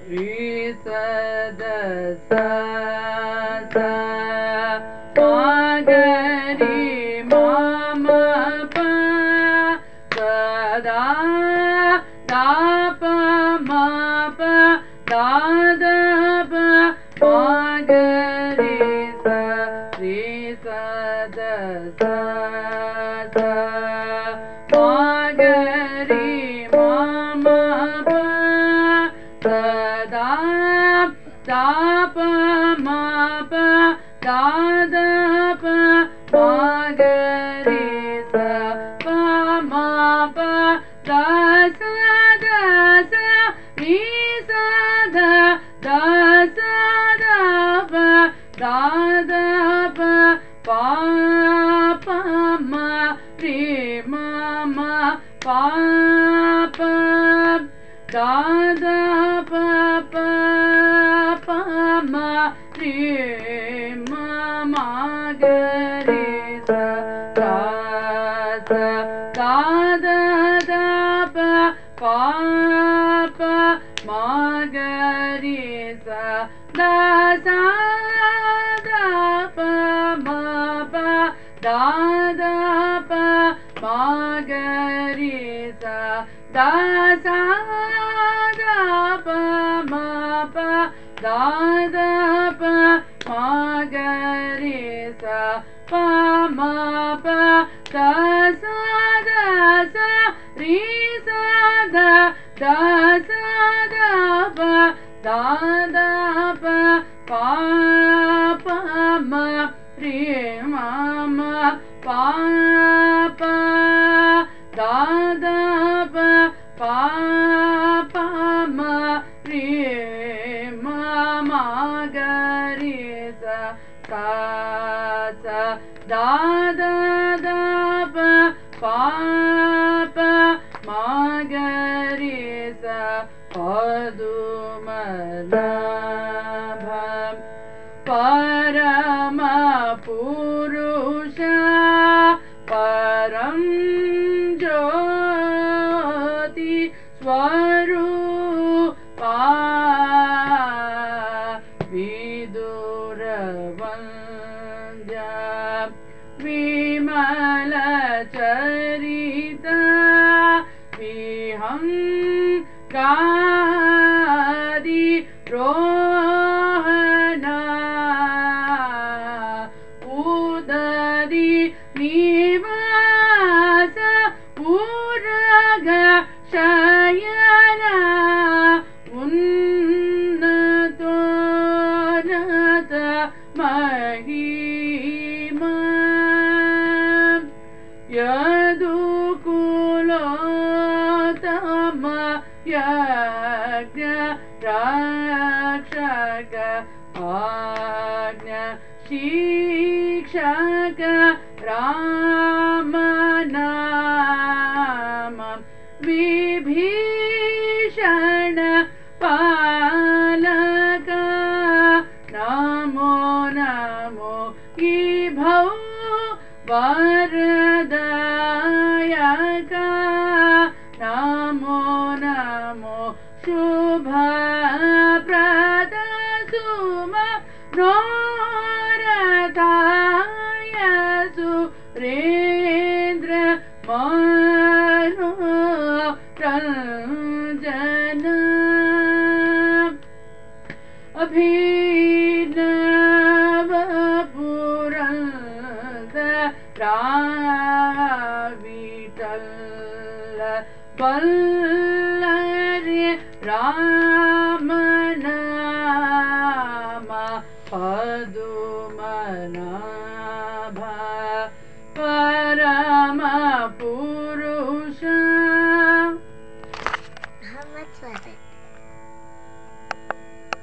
रि स द स स मा ग रि मा म प स दा दा प म प दा द प मा ग रि स द स स मा ग रि मा म प स दा दा प म प दा द प मा ग रि स प म प द स द स रि स द द स द प दा द प pa pa ma ri ma ma pa pa da da pa pa pa ma ri ma ma ga ri sa sa sa da da da pa pa pa ma ga ri sa da sa da pa ma pa da da pa ma ga ri sa da sa da pa ma pa da da pa ma ga ri sa pa ma pa da sa ri sa da da sa da pa da da pa pa pa ma ri ma ma pa pa da da pa pa pa ma ri ma ma ga ri sa sa sa da da da pa pa pa ma ga ri sa पदुमनाभं परमपुरुषा परं ज्योति स्वरूपा विदुरवन्द्या विमलचरिता विहङ्गादि रोहना उदरि निवास उरग शयना उन्नतोन्नत महिमा यदुकुलोत्तम यज्ञ रक्षक आज्ञ शिक्षक रामनाम विभीषण पालक नमो नमो विभो वरदायक नमो नमो शुभप्रद सुमनोरथाय सुरेन्द्र मनोरञ्जन अभिनव पुरन्दरा विठ्ठल बल्लरी रामनाम पदुमनाभ परम